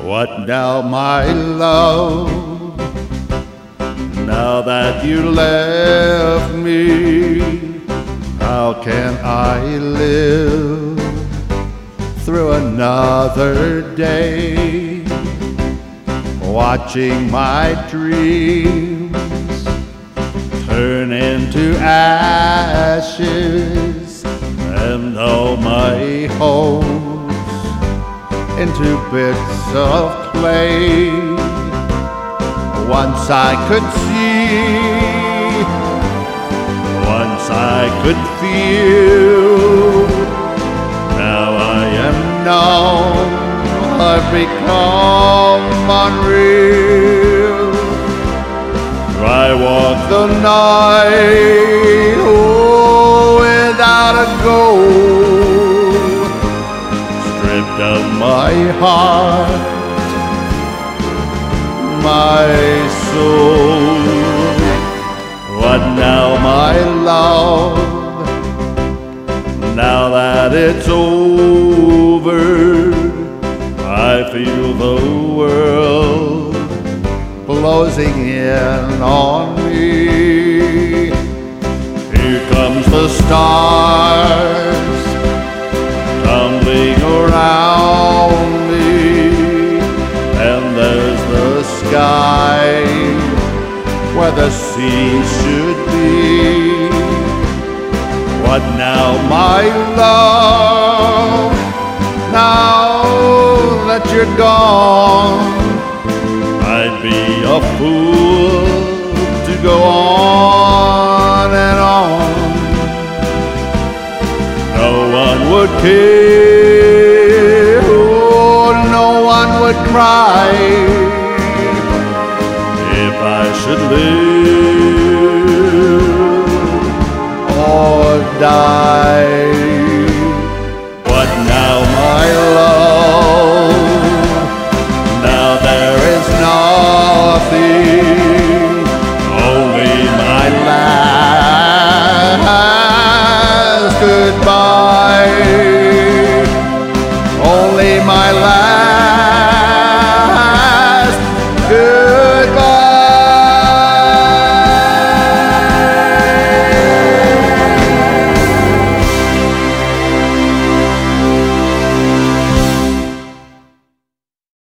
What now, my love? Now that you left me, how can I live through another day, watching my dreams turn into ashes and all my hopes into bits of clay? Once I could see, once I could feel, now I am numb, I've become unreal. I walk the night, without a goal, stripped of my heart, my soul. What now, my love? Now that it's over, I feel the world closing in on me. Here comes the stars tumbling around me, and there's the sky where the sea should be. What now, my love? Now that you're gone, I'd be a fool to go on and on. No one would care, no one would cry